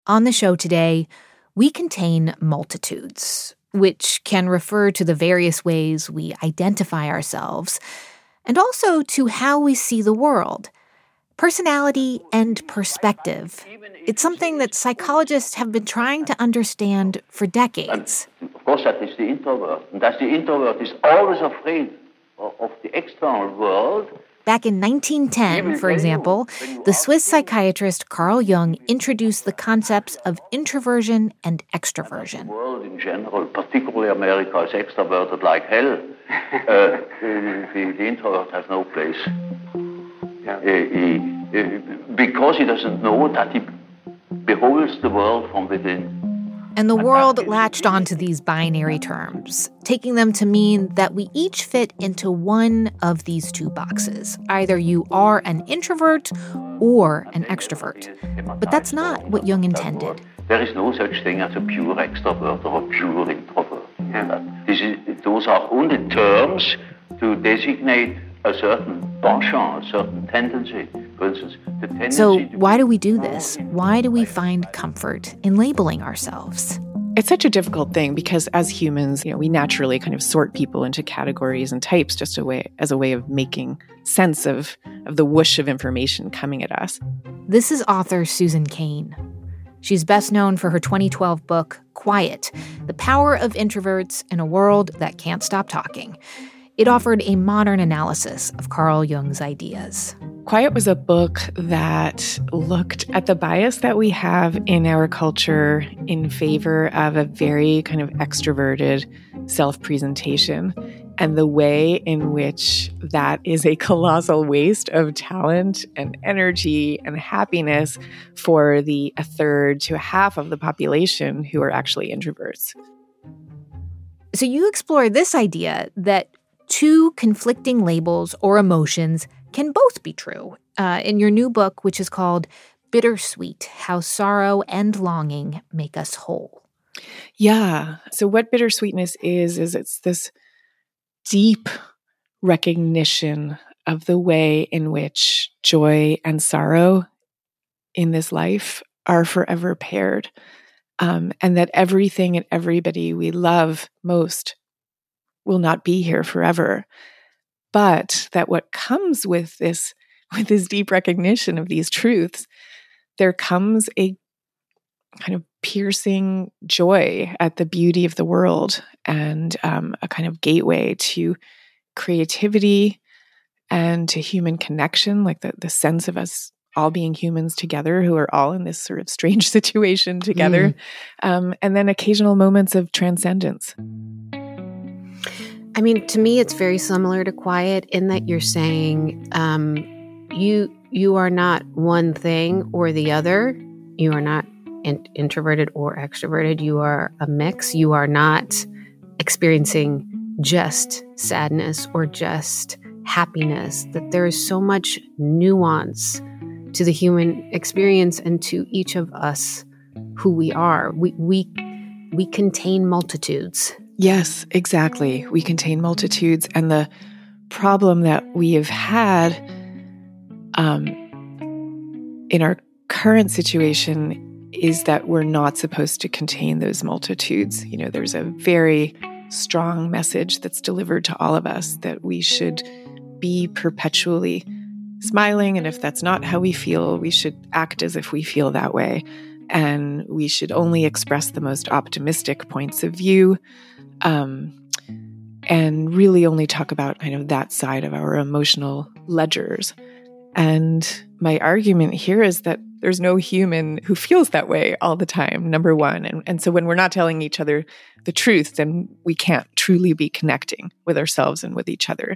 On the show today, we contain multitudes, which can refer to the various ways we identify ourselves, and also to how we see the world. Personality and perspective. It's something that psychologists have been trying to understand for decades. And of course, that is the introvert. And that the introvert is always afraid of the external world. Back in 1910, for example, the Swiss psychiatrist Carl Jung introduced the concepts of introversion and extroversion. The world in general, particularly America, is extroverted like hell. The introvert has no place. Because he doesn't know that he beholds the world from within. And the world latched onto these binary terms, taking them to mean that we each fit into one of these two boxes. Either you are an introvert or an extrovert. But that's not what Jung intended. There is no such thing as a pure extrovert or a pure introvert. Those are only terms to designate a certain penchant, a certain tendency. For instance, the tendency. So why do we do this? Why do we find comfort in labeling ourselves? It's such a difficult thing because as humans, we naturally kind of sort people into categories and types just as a way of making sense of the whoosh of information coming at us. This is author Susan Cain. She's best known for her 2012 book, Quiet: The Power of Introverts in a World That Can't Stop Talking. It offered a modern analysis of Carl Jung's ideas. Quiet was a book that looked at the bias that we have in our culture in favor of a very kind of extroverted self-presentation and the way in which that is a colossal waste of talent and energy and happiness for a third to a half of the population who are actually introverts. So you explore this idea that two conflicting labels or emotions can both be true in your new book, which is called Bittersweet: How Sorrow and Longing Make Us Whole. Yeah. So what bittersweetness is it's this deep recognition of the way in which joy and sorrow in this life are forever paired, and that everything and everybody we love most will not be here forever. But that what comes with this deep recognition of these truths, there comes a kind of piercing joy at the beauty of the world and a kind of gateway to creativity and to human connection, like the sense of us all being humans together who are all in this sort of strange situation together, and then occasional moments of transcendence. I mean, to me, it's very similar to Quiet in that you're saying you are not one thing or the other. You are not introverted or extroverted. You are a mix. You are not experiencing just sadness or just happiness, that there is so much nuance to the human experience and to each of us who we are. We contain multitudes. Yes, exactly. We contain multitudes. And the problem that we have had in our current situation is that we're not supposed to contain those multitudes. There's a very strong message that's delivered to all of us that we should be perpetually smiling. And if that's not how we feel, we should act as if we feel that way. And we should only express the most optimistic points of view. And really only talk about kind of that side of our emotional ledgers. And my argument here is that there's no human who feels that way all the time, number one. And so when we're not telling each other the truth, then we can't truly be connecting with ourselves and with each other.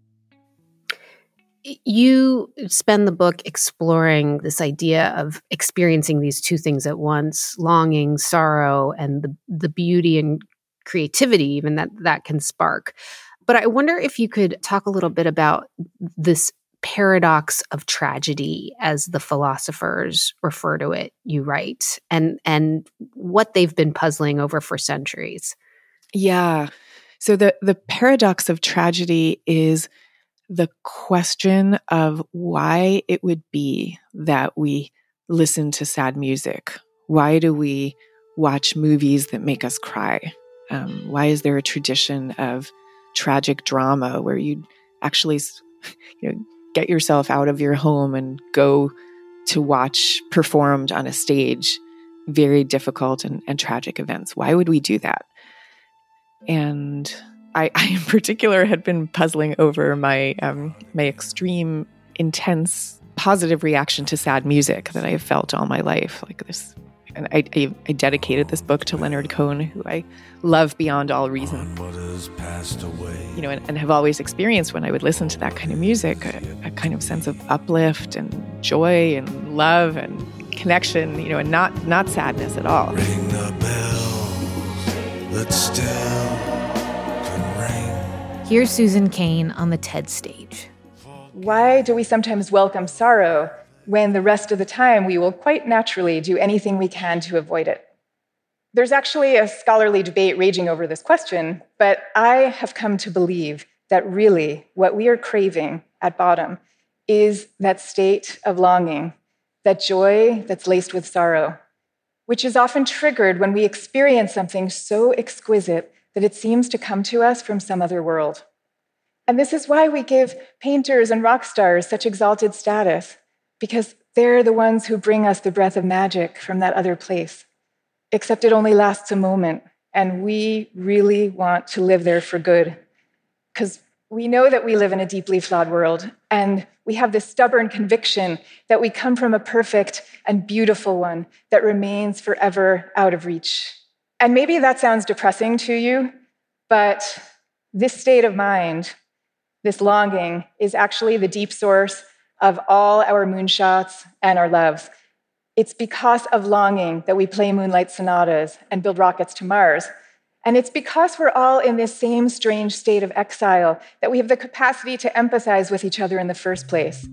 You spend the book exploring this idea of experiencing these two things at once, longing, sorrow, and the beauty and creativity even that can spark. But I wonder if you could talk a little bit about this paradox of tragedy, as the philosophers refer to it, you write, and what they've been puzzling over for centuries. Yeah. So the paradox of tragedy is the question of why it would be that we listen to sad music, Why do we watch movies that make us cry? Why is there a tradition of tragic drama where you actually get yourself out of your home and go to watch performed on a stage very difficult and tragic events? Why would we do that? And I in particular had been puzzling over my extreme, intense, positive reaction to sad music that I have felt all my life, like this. And I dedicated this book to Leonard Cohen, who I love beyond all reason. And have always experienced when I would listen to that kind of music, a kind of sense of uplift and joy and love and connection, and not sadness at all. Ring the bells that still can ring. Here's Susan Cain on the TED stage. Why do we sometimes welcome sorrow when the rest of the time we will quite naturally do anything we can to avoid it? There's actually a scholarly debate raging over this question, but I have come to believe that really what we are craving at bottom is that state of longing, that joy that's laced with sorrow, which is often triggered when we experience something so exquisite that it seems to come to us from some other world. And this is why we give painters and rock stars such exalted status, because they're the ones who bring us the breath of magic from that other place. Except it only lasts a moment, and we really want to live there for good. Because we know that we live in a deeply flawed world, and we have this stubborn conviction that we come from a perfect and beautiful one that remains forever out of reach. And maybe that sounds depressing to you, but this state of mind, this longing, is actually the deep source of all our moonshots and our loves. It's because of longing that we play moonlight sonatas and build rockets to Mars. And it's because we're all in this same strange state of exile that we have the capacity to empathize with each other in the first place.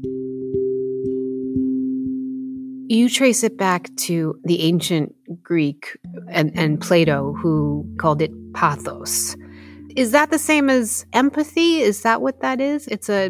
You trace it back to the ancient Greek and Plato, who called it pathos. Is that the same as empathy? Is that what that is? It's a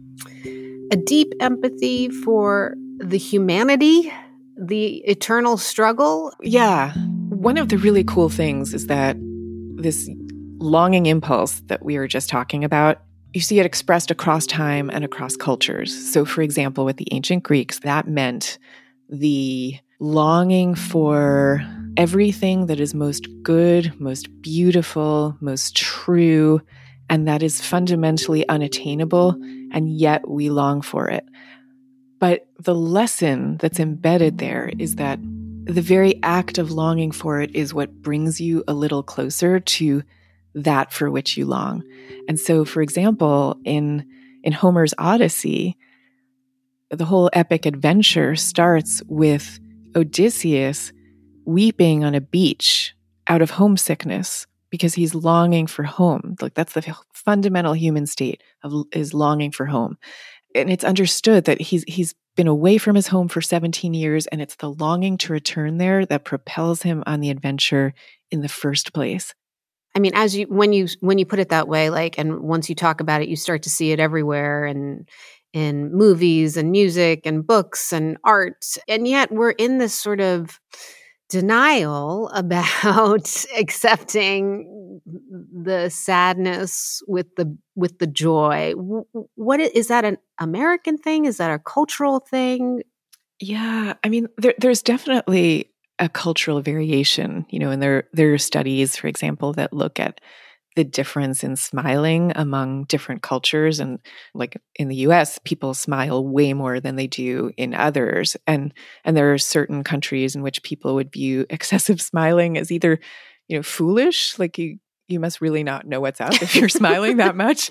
deep empathy for the humanity, the eternal struggle? Yeah. One of the really cool things is that this longing impulse that we were just talking about, you see it expressed across time and across cultures. So, for example, with the ancient Greeks, that meant the longing for everything that is most good, most beautiful, most true, and that is fundamentally unattainable, and yet we long for it. But the lesson that's embedded there is that the very act of longing for it is what brings you a little closer to that for which you long. And so, for example, in Homer's Odyssey, the whole epic adventure starts with Odysseus weeping on a beach out of homesickness because he's longing for home. Like, that's the fundamental human state is longing for home. And it's understood that he's been away from his home for 17 years, and it's the longing to return there that propels him on the adventure in the first place. I mean, when you put it that way, like, and once you talk about it, you start to see it everywhere, and in movies and music and books and art. And yet we're in this sort of denial about accepting the sadness with the joy. What is that, an American thing? Is that a cultural thing? Yeah, I mean, there's definitely a cultural variation, and there are studies, for example, that look at the difference in smiling among different cultures. And like in the US, people smile way more than they do in others. And there are certain countries in which people would view excessive smiling as either, foolish, like you must really not know what's up if you're smiling that much,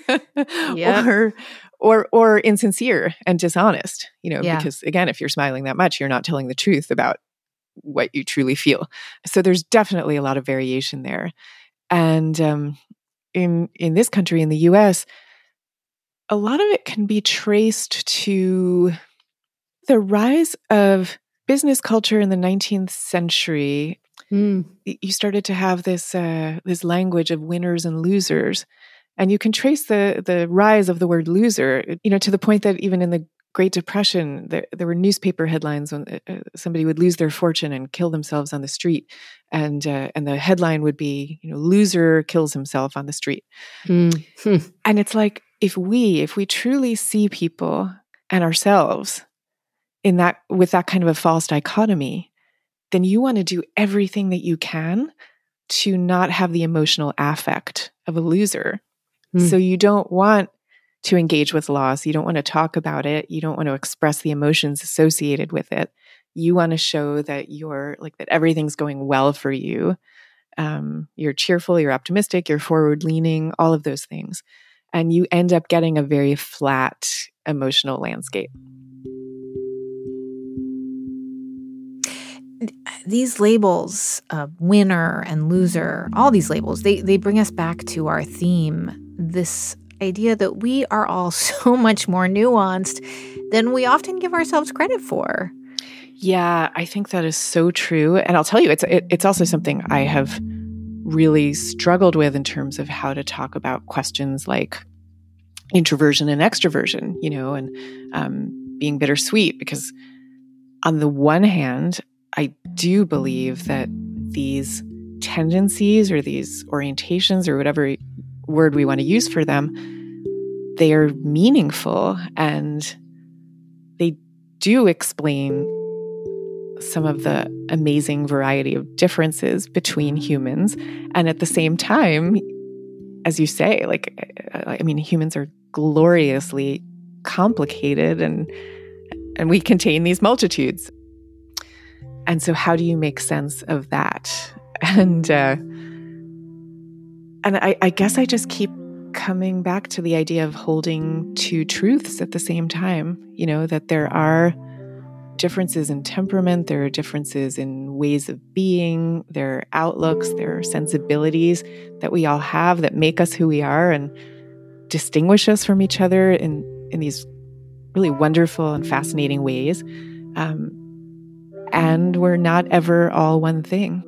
or insincere and dishonest, because again, if you're smiling that much, you're not telling the truth about what you truly feel. So there's definitely a lot of variation there. And in this country, in the US, a lot of it can be traced to the rise of business culture in the 19th century. You started to have this language of winners and losers. And you can trace the rise of the word loser, to the point that even in the Great Depression, there were newspaper headlines when somebody would lose their fortune and kill themselves on the street, and the headline would be, loser kills himself on the street. Mm-hmm. And it's like, if we truly see people and ourselves with that kind of a false dichotomy, then you want to do everything that you can to not have the emotional affect of a loser. So you don't want to engage with loss. You don't want to talk about it. You don't want to express the emotions associated with it. You want to show that that everything's going well for you. You're cheerful, you're optimistic, you're forward leaning, all of those things. And you end up getting a very flat emotional landscape. These labels, winner and loser, all these labels, they bring us back to our theme, this idea that we are all so much more nuanced than we often give ourselves credit for. Yeah, I think that is so true. And I'll tell you, it's also something I have really struggled with in terms of how to talk about questions like introversion and extroversion, and being bittersweet. Because on the one hand, I do believe that these tendencies or these orientations or whatever word we want to use for them, they are meaningful and they do explain some of the amazing variety of differences between humans. And at the same time, as you say, humans are gloriously complicated and we contain these multitudes. And so how do you make sense of that? And I guess I just keep coming back to the idea of holding two truths at the same time, that there are differences in temperament, there are differences in ways of being, there are outlooks, there are sensibilities that we all have that make us who we are and distinguish us from each other in these really wonderful and fascinating ways. And we're not ever all one thing.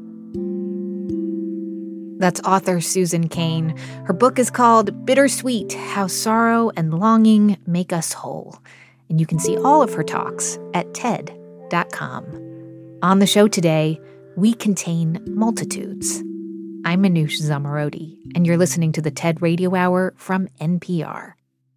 That's author Susan Cain. Her book is called Bittersweet: How Sorrow and Longing Make Us Whole. And you can see all of her talks at TED.com. On the show today, we contain multitudes. I'm Manoush Zomorodi, and you're listening to the TED Radio Hour from NPR.